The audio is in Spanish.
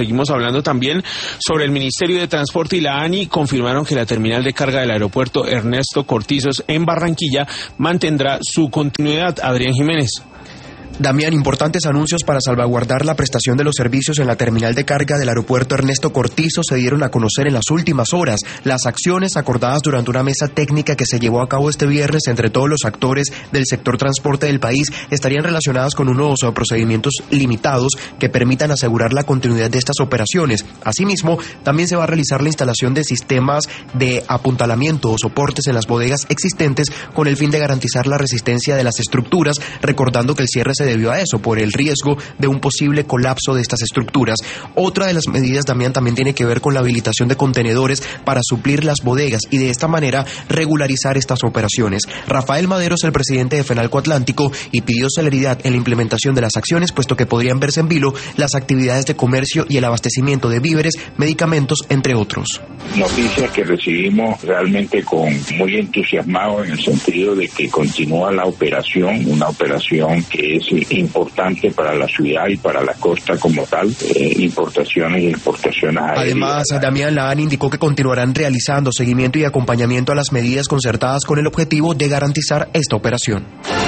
Seguimos hablando también sobre el Ministerio de Transporte y la ANI. Confirmaron que la terminal de carga del aeropuerto Ernesto Cortizos en Barranquilla mantendrá su continuidad. Adrián Jiménez. Damián, importantes anuncios para salvaguardar la prestación de los servicios en la terminal de carga del aeropuerto Ernesto Cortizo se dieron a conocer en las últimas horas. Las acciones acordadas durante una mesa técnica que se llevó a cabo este viernes entre todos los actores del sector transporte del país estarían relacionadas con unos procedimientos limitados que permitan asegurar la continuidad de estas operaciones. Asimismo, también se va a realizar la instalación de sistemas de apuntalamiento o soportes en las bodegas existentes con el fin de garantizar la resistencia de las estructuras, recordando que el cierre se debió a eso, por el riesgo de un posible colapso de estas estructuras. Otra de las medidas también tiene que ver con la habilitación de contenedores para suplir las bodegas y de esta manera regularizar estas operaciones. Rafael Madero es el presidente de Fenalco Atlántico y pidió celeridad en la implementación de las acciones, puesto que podrían verse en vilo las actividades de comercio y el abastecimiento de víveres, medicamentos, entre otros. Noticias que recibimos realmente muy entusiasmados en el sentido de que continúa la operación, una operación que es importante para la ciudad y para la costa como tal, importaciones y exportaciones aéreas. Además, Damián, la ANI indicó que continuarán realizando seguimiento y acompañamiento a las medidas concertadas con el objetivo de garantizar esta operación.